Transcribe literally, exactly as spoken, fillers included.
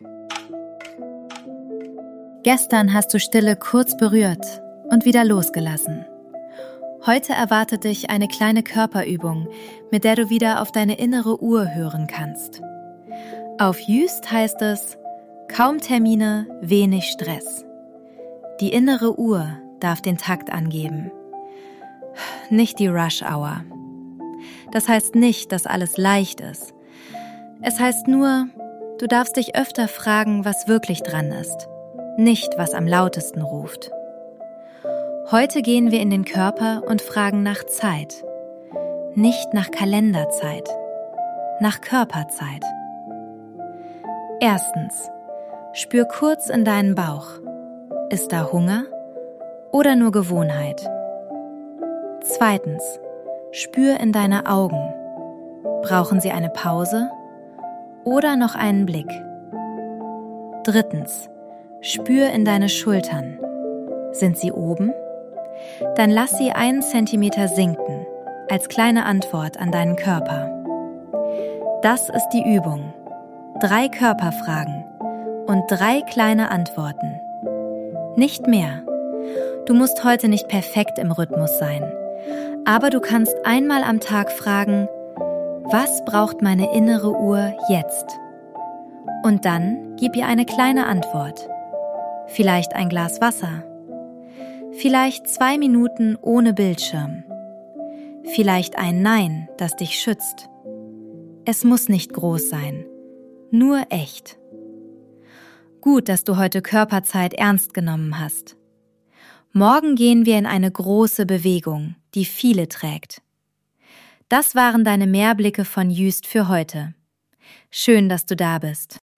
Gestern hast du Stille kurz berührt und wieder losgelassen. Heute erwartet dich eine kleine Körperübung, mit der du wieder auf deine innere Uhr hören kannst. Auf Jüst heißt es: kaum Termine, wenig Stress. Die innere Uhr darf den Takt angeben, nicht die Rush-Hour. Das heißt nicht, dass alles leicht ist. Es heißt nur, du darfst dich öfter fragen, was wirklich dran ist, nicht was am lautesten ruft. Heute gehen wir in den Körper und fragen nach Zeit. Nicht nach Kalenderzeit, nach Körperzeit. Erstens, spür kurz in deinen Bauch. Ist da Hunger oder nur Gewohnheit? Zweitens, spür in deine Augen. Brauchen sie eine Pause oder noch einen Blick? Drittens, spür in deine Schultern. Sind sie oben? Dann lass sie einen Zentimeter sinken, als kleine Antwort an deinen Körper. Das ist die Übung. Drei Körperfragen und drei kleine Antworten. Nicht mehr. Du musst heute nicht perfekt im Rhythmus sein, aber du kannst einmal am Tag fragen: Was braucht meine innere Uhr jetzt? Und dann gib ihr eine kleine Antwort. Vielleicht ein Glas Wasser. Vielleicht zwei Minuten ohne Bildschirm. Vielleicht ein Nein, das dich schützt. Es muss nicht groß sein, nur echt. Gut, dass du heute Körperzeit ernst genommen hast. Morgen gehen wir in eine große Bewegung, die viele trägt. Das waren deine Mehrblicke von Jüst für heute. Schön, dass du da bist.